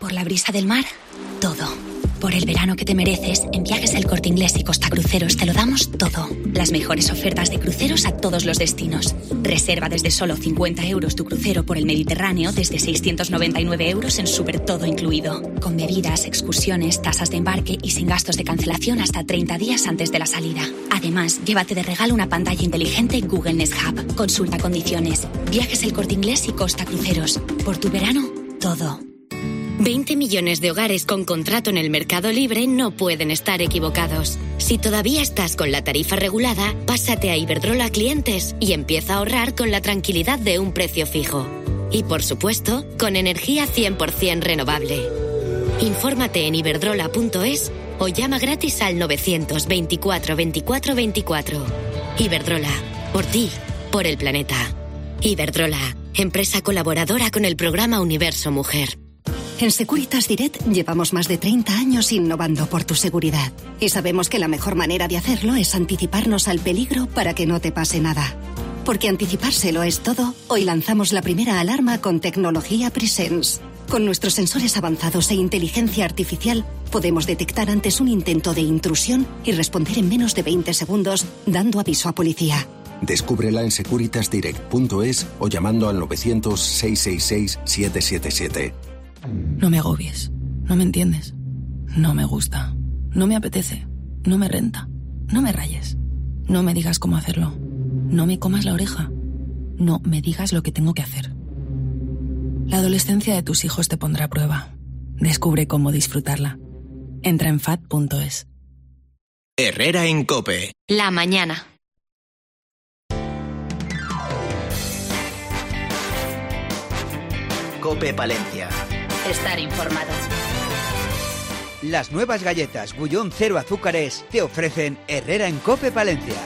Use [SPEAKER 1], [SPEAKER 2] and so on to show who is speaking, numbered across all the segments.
[SPEAKER 1] Por la brisa del mar, todo. Por el verano que te mereces, en Viajes El Corte Inglés y Costa Cruceros te lo damos todo. Las mejores ofertas de cruceros a todos los destinos. Reserva desde solo 50 euros tu crucero por el Mediterráneo, desde 699 euros en súper todo incluido. Con bebidas, excursiones, tasas de embarque y sin gastos de cancelación hasta 30 días antes de la salida. Además, llévate de regalo una pantalla inteligente Google Nest Hub. Consulta condiciones. Viajes El Corte Inglés y Costa Cruceros. Por tu verano, todo.
[SPEAKER 2] 20 millones de hogares con contrato en el mercado libre no pueden estar equivocados. Si todavía estás con la tarifa regulada, pásate a Iberdrola Clientes y empieza a ahorrar con la tranquilidad de un precio fijo. Y por supuesto, con energía 100% renovable. Infórmate en iberdrola.es o llama gratis al 924 24 24. Iberdrola, por ti, por el planeta. Iberdrola, empresa colaboradora con el programa Universo Mujer.
[SPEAKER 3] En Securitas Direct llevamos más de 30 años innovando por tu seguridad. Y sabemos que la mejor manera de hacerlo es anticiparnos al peligro para que no te pase nada. Porque anticipárselo es todo, hoy lanzamos la primera alarma con tecnología Presence. Con nuestros sensores avanzados e inteligencia artificial, podemos detectar antes un intento de intrusión y responder en menos de 20 segundos, dando aviso a policía.
[SPEAKER 4] Descúbrela en securitasdirect.es o llamando al 900-666-777.
[SPEAKER 5] No me agobies, no me entiendes, no me gusta, no me apetece, no me renta, no me rayes, no me digas cómo hacerlo, no me comas la oreja, no me digas lo que tengo que hacer. La adolescencia de tus hijos te pondrá a prueba. Descubre cómo disfrutarla. Entra en fat.es.
[SPEAKER 6] Herrera en COPE.
[SPEAKER 2] La mañana.
[SPEAKER 6] COPE Palencia.
[SPEAKER 2] Estar informado.
[SPEAKER 7] Las nuevas galletas Bullón Cero Azúcares te ofrecen Herrera en COPE Palencia.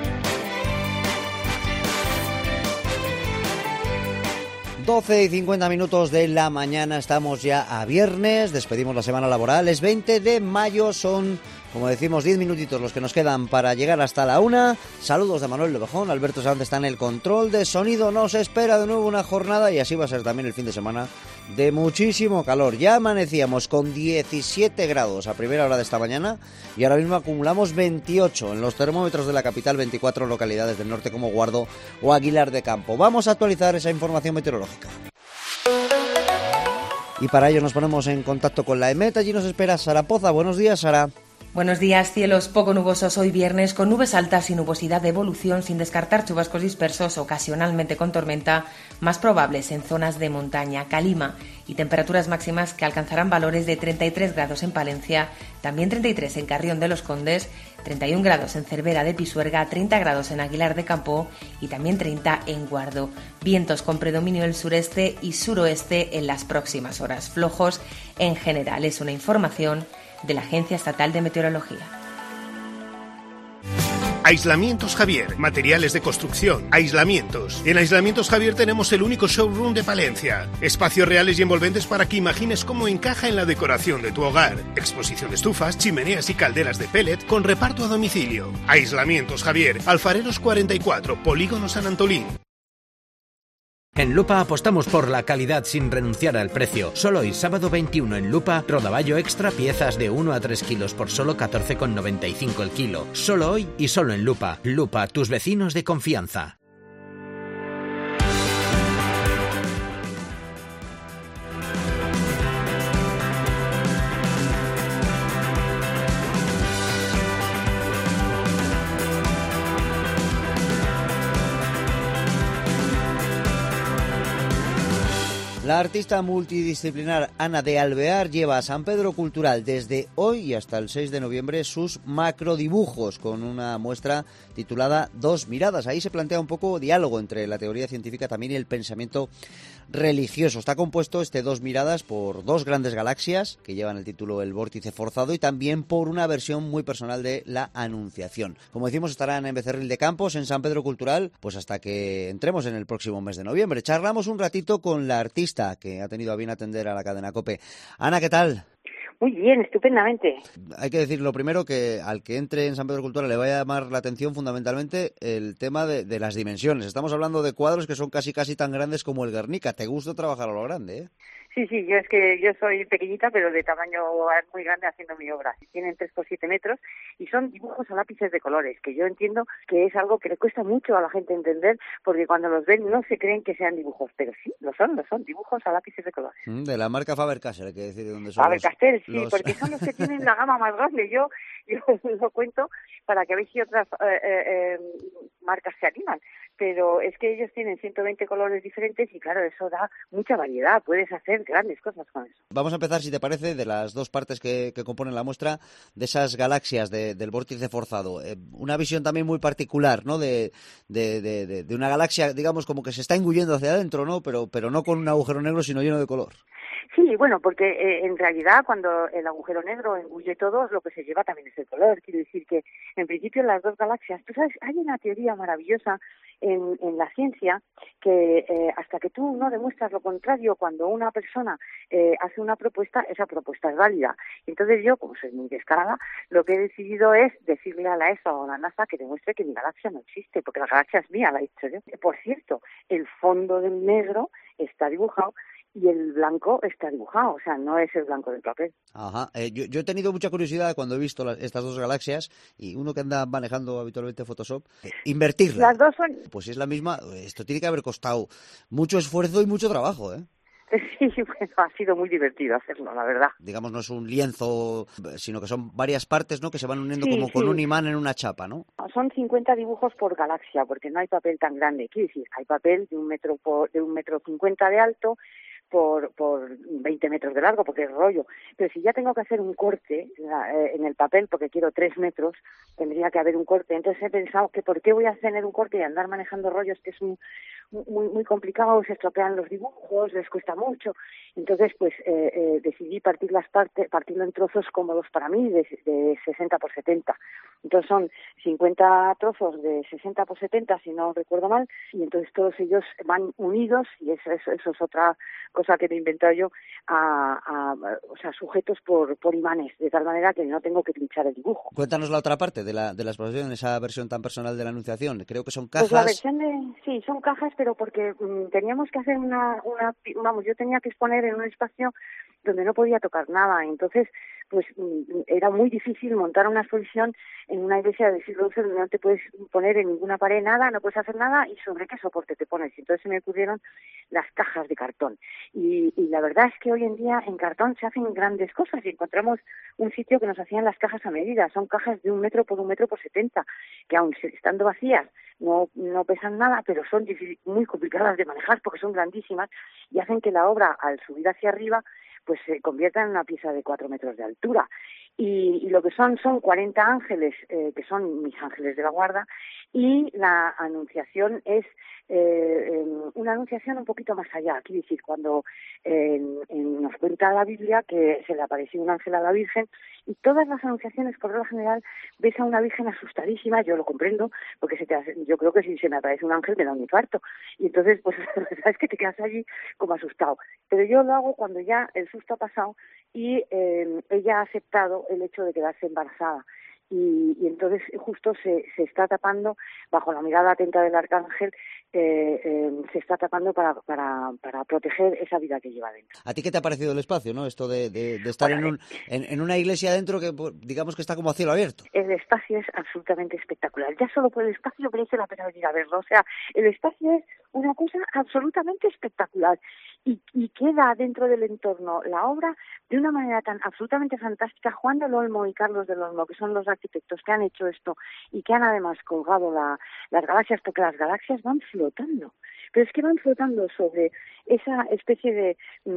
[SPEAKER 8] Doce y 50 minutos de la mañana, estamos ya a viernes, despedimos la semana laboral, es 20 de mayo, son, como decimos, 10 minutitos los que nos quedan para llegar hasta la 1. Saludos de Manuel Lobejón, Alberto Sanz está en el control de sonido, nos espera de nuevo una jornada y así va a ser también el fin de semana de muchísimo calor. Ya amanecíamos con 17 grados a primera hora de esta mañana y ahora mismo acumulamos 28 en los termómetros de la capital, 24 localidades del norte como Guardo o Aguilar de Campo. Vamos a actualizar esa información meteorológica. Y para ello nos ponemos en contacto con la EMET. Allí nos espera Sara Poza. Buenos días, Sara.
[SPEAKER 9] Buenos días, cielos poco nubosos hoy viernes, con nubes altas y nubosidad de evolución, sin descartar chubascos dispersos, ocasionalmente con tormenta, más probables en zonas de montaña, calima, y temperaturas máximas que alcanzarán valores de 33 grados en Palencia, también 33 en Carrión de los Condes, 31 grados en Cervera de Pisuerga, 30 grados en Aguilar de Campo y también 30 en Guardo. Vientos con predominio del sureste y suroeste en las próximas horas, flojos en general. Es una información de la Agencia Estatal de Meteorología.
[SPEAKER 10] Aislamientos Javier, materiales de construcción, aislamientos. En Aislamientos Javier tenemos el único showroom de Palencia. Espacios reales y envolventes para que imagines cómo encaja en la decoración de tu hogar. Exposición de estufas, chimeneas y calderas de pellet con reparto a domicilio. Aislamientos Javier, Alfareros 44, Polígono San Antolín.
[SPEAKER 11] En Lupa apostamos por la calidad sin renunciar al precio. Solo hoy, sábado 21 en Lupa, rodaballo extra, piezas de 1 a 3 kilos por solo 14,95 el kilo. Solo hoy y solo en Lupa. Lupa, tus vecinos de confianza.
[SPEAKER 8] La artista multidisciplinar Ana de Alvear lleva a San Pedro Cultural desde hoy y hasta el 6 de noviembre sus macrodibujos con una muestra titulada Dos miradas. Ahí se plantea un poco diálogo entre la teoría científica también y el pensamiento religioso. Está compuesto este Dos miradas por dos grandes galaxias que llevan el título El vórtice forzado y también por una versión muy personal de la Anunciación. Como decimos, estarán en Becerril de Campos, en San Pedro Cultural, pues hasta que entremos en el próximo mes de noviembre. Charlamos un ratito con la artista que ha tenido a bien atender a la cadena COPE. Ana, ¿qué tal?
[SPEAKER 12] Muy bien, estupendamente.
[SPEAKER 8] Hay que decir lo primero, que al que entre en San Pedro Cultural le va a llamar la atención fundamentalmente el tema de las dimensiones. Estamos hablando de cuadros que son casi tan grandes como el Guernica. ¿Te gusta trabajar a lo grande, eh?
[SPEAKER 12] Sí, yo soy pequeñita, pero de tamaño muy grande haciendo mi obra. Tienen 3 por 7 metros y son dibujos a lápices de colores, que yo entiendo que es algo que le cuesta mucho a la gente entender, porque cuando los ven no se creen que sean dibujos, pero sí, lo son dibujos a lápices de colores.
[SPEAKER 8] De la marca Faber-Castell, hay que decir de dónde son.
[SPEAKER 12] Faber-Castell, sí, porque son los que tienen la gama más grande. Yo os lo cuento para que veáis si otras marcas se animan, pero es que ellos tienen 120 colores diferentes y claro, eso da mucha variedad, puedes hacer grandes cosas con eso.
[SPEAKER 8] Vamos a empezar, si te parece, de las dos partes que componen la muestra, de esas galaxias del vórtice forzado. Una visión también muy particular, ¿no? De una galaxia, digamos, como que se está engullendo hacia adentro, ¿no? Pero no con un agujero negro, sino lleno de color.
[SPEAKER 12] Sí, bueno, porque en realidad cuando el agujero negro engulle todo, lo que se lleva también es el color. Quiero decir que, en principio, las dos galaxias... Tú sabes, hay una teoría maravillosa en la ciencia que hasta que tú no demuestras lo contrario, cuando una persona hace una propuesta, esa propuesta es válida. Entonces yo, como soy muy descarada, lo que he decidido es decirle a la ESA o a la NASA que demuestre que mi galaxia no existe, porque la galaxia es mía, la he dicho yo. Por cierto, el fondo del negro está dibujado y el blanco está dibujado, o sea, no es el blanco del papel.
[SPEAKER 8] Ajá. Yo he tenido mucha curiosidad cuando he visto estas dos galaxias y uno que anda manejando habitualmente Photoshop, invertirla.
[SPEAKER 12] Las dos son...
[SPEAKER 8] Pues si es la misma, esto tiene que haber costado mucho esfuerzo y mucho trabajo, ¿eh?
[SPEAKER 12] Sí, bueno, ha sido muy divertido hacerlo, la verdad.
[SPEAKER 8] Digamos, no es un lienzo, sino que son varias partes, ¿no?, que se van uniendo con un imán en una chapa, ¿no?
[SPEAKER 12] Son 50 dibujos por galaxia, porque no hay papel tan grande. Quiere decir, hay papel de 1,50 metros de alto, por 20 metros de largo, porque es rollo. Pero si ya tengo que hacer un corte en el papel, porque quiero 3 metros, tendría que haber un corte. Entonces he pensado que ¿por qué voy a tener un corte y andar manejando rollos, que es muy complicado, se estropean los dibujos, les cuesta mucho? Entonces, pues decidí partirlo en trozos cómodos para mí, de 60 por 70. Entonces son 50 trozos de 60 por 70, si no recuerdo mal, y entonces todos ellos van unidos, y eso es otra cosa que me he inventado yo, o sea, sujetos por imanes, de tal manera que no tengo que pinchar el dibujo.
[SPEAKER 8] Cuéntanos la otra parte de la exposición, esa versión tan personal de la Anunciación. Creo que son cajas.
[SPEAKER 12] Pues la versión sí, son cajas, pero porque teníamos que hacer vamos, yo tenía que exponer en un espacio donde no podía tocar nada, entonces pues era muy difícil montar una exposición en una iglesia del siglo XII donde no te puedes poner en ninguna pared nada, no puedes hacer nada, y sobre qué soporte te pones. Entonces se me ocurrieron las cajas de cartón. Y la verdad es que hoy en día en cartón se hacen grandes cosas, y encontramos un sitio que nos hacían las cajas a medida. Son cajas de 1 metro por 1 metro por 70, que aun estando vacías no pesan nada, pero son muy complicadas de manejar porque son grandísimas y hacen que la obra, al subir hacia arriba, pues se convierta en una pieza de 4 metros de altura. Y lo que son 40 ángeles, que son mis ángeles de la guarda, y la anunciación es una anunciación un poquito más allá. Quiere decir, cuando nos cuenta la Biblia que se le apareció un ángel a la Virgen, y todas las anunciaciones, por lo general, ves a una Virgen asustadísima. Yo lo comprendo, porque yo creo que si se me aparece un ángel me da un infarto, y entonces pues sabes que te quedas allí como asustado. Pero yo lo hago cuando ya el susto ha pasado y ella ha aceptado el hecho de quedarse embarazada. Y entonces justo se está tapando, bajo la mirada atenta del arcángel, se está tapando para proteger esa vida que lleva dentro.
[SPEAKER 8] ¿A ti qué te ha parecido el espacio, no? Esto de estar en una iglesia dentro que, digamos, que está como a cielo abierto.
[SPEAKER 12] El espacio es absolutamente espectacular. Ya solo por el espacio merece la pena venir a verlo. O sea, el espacio es una cosa absolutamente espectacular y queda dentro del entorno la obra de una manera tan absolutamente fantástica. Juan del Olmo y Carlos del Olmo, que son los arquitectos que han hecho esto y que han además colgado las galaxias, porque las galaxias van flotando, pero es que van flotando sobre esa especie de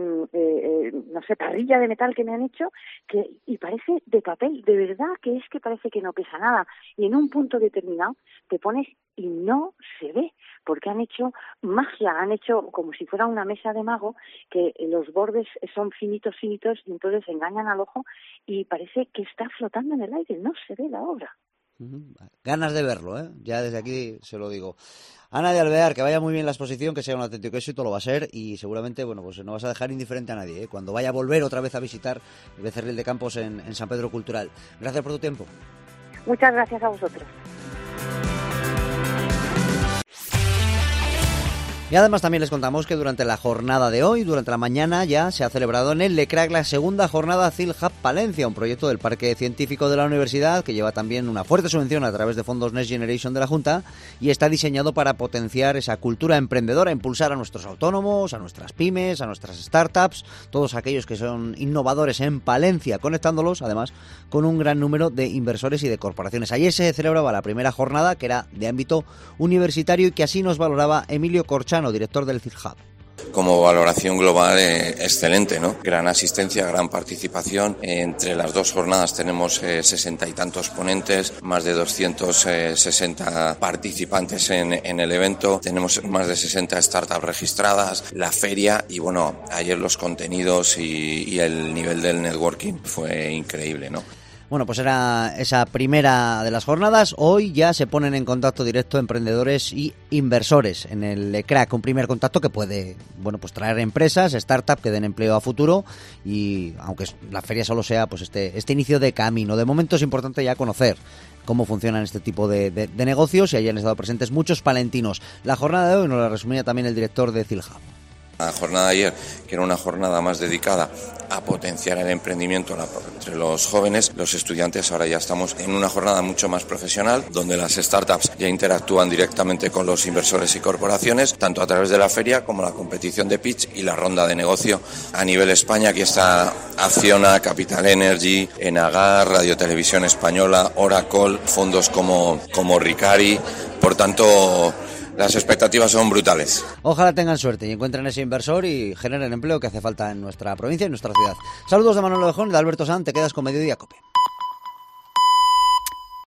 [SPEAKER 12] no sé, parrilla de metal que me han hecho, y parece de papel, de verdad que es que parece que no pesa nada, y en un punto determinado te pones y no se ve, porque han hecho magia, han hecho como si fuera una mesa de mago, que los bordes son finitos, y entonces engañan al ojo y parece que está flotando en el aire, no se ve la obra.
[SPEAKER 8] Ganas de verlo, ¿eh? Ya desde aquí se lo digo. Ana de Alvear, que vaya muy bien la exposición, que sea un auténtico éxito, lo va a ser, y seguramente, bueno, pues no vas a dejar indiferente a nadie, ¿eh? Cuando vaya a volver otra vez a visitar el Becerril de Campos en San Pedro Cultural. Gracias por tu tiempo.
[SPEAKER 12] Muchas gracias a vosotros.
[SPEAKER 8] Y además también les contamos que durante la jornada de hoy, durante la mañana, ya se ha celebrado en el LECRAC la segunda jornada CILHub Palencia, un proyecto del Parque Científico de la Universidad que lleva también una fuerte subvención a través de fondos Next Generation de la Junta y está diseñado para potenciar esa cultura emprendedora, impulsar a nuestros autónomos, a nuestras pymes, a nuestras startups, todos aquellos que son innovadores en Palencia, conectándolos además con un gran número de inversores y de corporaciones. Ayer se celebraba la primera jornada, que era de ámbito universitario y que así nos valoraba Emilio Corchano, director del CILHub.
[SPEAKER 13] Como valoración global, excelente, ¿no? Gran asistencia, gran participación. Entre las dos jornadas tenemos 60 y tantos ponentes, más de 260 participantes en el evento. Tenemos más de 60 startups registradas, la feria y, bueno, ayer los contenidos y el nivel del networking fue increíble, ¿no?
[SPEAKER 8] Bueno, pues era esa primera de las jornadas. Hoy ya se ponen en contacto directo emprendedores y inversores en el LECRAC, un primer contacto que puede, bueno, pues traer empresas, startups que den empleo a futuro y aunque la feria solo sea pues este inicio de camino. De momento es importante ya conocer cómo funcionan este tipo de negocios y ahí han estado presentes muchos palentinos. La jornada de hoy nos la resumía también el director de CILHub.
[SPEAKER 13] La jornada de ayer, que era una jornada más dedicada a potenciar el emprendimiento entre los jóvenes, los estudiantes, ahora ya estamos en una jornada mucho más profesional, donde las startups ya interactúan directamente con los inversores y corporaciones, tanto a través de la feria como la competición de pitch y la ronda de negocio a nivel España. Aquí está Acciona, Capital Energy, Enagar, Radio Televisión Española, Oracle, fondos como Ricari. Por tanto, las expectativas son brutales.
[SPEAKER 8] Ojalá tengan suerte y encuentren ese inversor y generen empleo que hace falta en nuestra provincia y en nuestra ciudad. Saludos de Manuel Ovejón y de Alberto Sanz. Te quedas con Mediodía Cope.